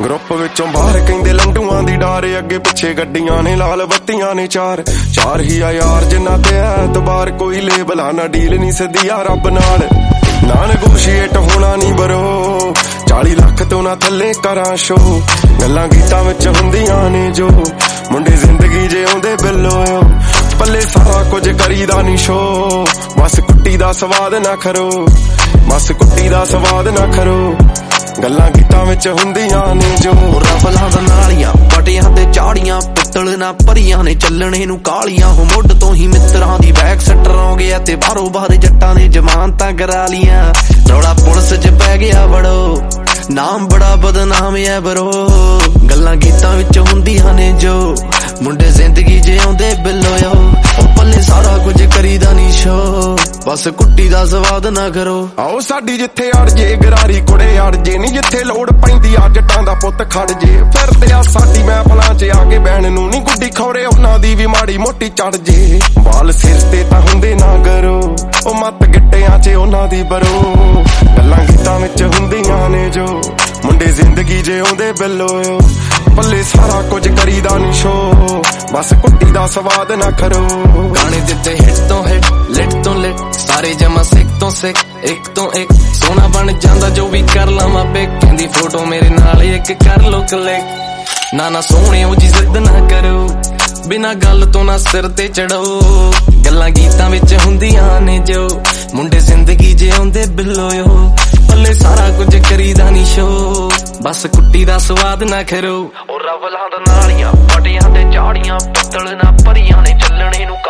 group विचों बाहर कहिंदे लंडूआं दी डार अगे पिछे गड्डियां ने लाल बत्तियां ने चार ही आ यार जिन्ना ते ऐतबार कोई लेबला ना डील नहीं सदिया रब नाल ना नेगोशिएट होना नहीं बरो 40 लाख तो ना थल्ले करा शो गल्लां गीतां विच हुंदियां ने जो मुंडे जिंदगी जे आउंदे बिल्लो पल्ले सारा कुछ करीदा नहीं शो बस कुट्टी दा स्वाद ना खरो बस कुट्टी दा स्वाद ना खरो गल्लां गीतां विच हुंदियां ने जो रफलां दा नालियां पटियां ते झाड़ियां पित्तल ना भरियां ने चलणे नूं कालियां हो मुੱਢ ਤੋਂ ही मित्रां दी बैक सट्टर हो गया ते बाहरों बाहर जट्टां ने जमानतां करा लियां रौला पुलिस च पै गया बड़ो नाम बड़ा बदनाम है बरो गल्लां गीतां विच हुंदियां ने जो मुंडे जिंदगी जे आउंदे बिल्लो पल्ले सारा कुछ करीदा नहीं शो बस कुट्टी दा स्वाद ना करो आओ साडी जिथे अड़ जे गरारी कुड़े अड़ जे नहीं जिथे लोड़ पैंदी आ जट्टां दा पुੱਤ खड़ जे फिरदे आ साडी महफलां च आके बैण नूं नहीं गुड्डी खौरे उन्हां दी भी माड़ी मोटी चढ़ जे बाल सिर ते तां हुंदे ना करो ओ मत गिट्टियां च उन्हां दी बरो गल्लां गीतां विच हुंदियां ने जो मुंडे जिंदगी जे आउंदे बिल्लो पल्ले सारा कुछ करीदा नहीं शो बस कुट्टी दा स्वाद ना करो गाने दिते हिट तो हिट लिट तो लिट सारे जमा सिक तो सिक एक तो एक सोना बन जांदा जो भी कर लावां पिक कहंदी फोटो मेरे नाल एक कर लो क्लिक ना सोहणे ओ जी जिद ना करो बिना गल तो ना सिर ते चढ़ो गल्लां गीतां विच हुंदियां ने जो मुंडे जिंदगी जे आउंदे बिल्लो पल्ले सारा कुछ करीदा नहीं शो बस कुट्टी दा स्वाद ना खरो रवलां दा नालियां पटियां ते झाड़ियां पित्तल ना भरियां ने चलणे नूं